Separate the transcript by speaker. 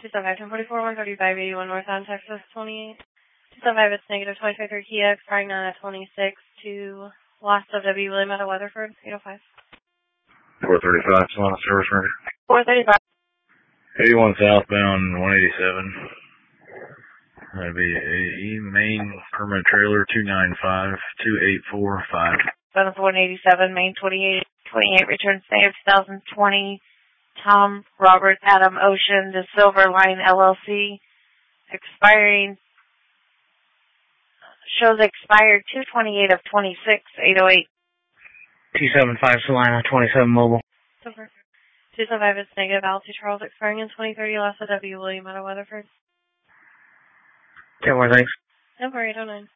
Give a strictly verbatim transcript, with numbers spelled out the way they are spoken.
Speaker 1: two seven five, ten forty-four, one thirty-five, eighty-one North on Texas, twenty-eight. two seven five, it's negative twenty-five through Kia, expiring nine at twenty-six to Lost of W. William out of Weatherford, eight oh five.
Speaker 2: four thirty-five, Solana service record.
Speaker 1: four thirty-five.
Speaker 2: eighty-one southbound, one eighty-seven. That'd be a main permanent trailer, two nine five, two eight four five.
Speaker 1: Seventh one eighty-seven, main twenty-eight, twenty-eight, return save, twenty twenty, Tom, Robert, Adam, Ocean, the Silver Line, L L C, expiring, shows expired two twenty-eight of twenty-six, eight oh eight.
Speaker 3: two seven five, Salina, twenty-seven mobile.
Speaker 1: Super. two seven five, it's negative, altitude Charles, expiring in twenty thirty, Lost of W. William out of Weatherford.
Speaker 3: ten more, thanks.
Speaker 1: Number eight oh nine.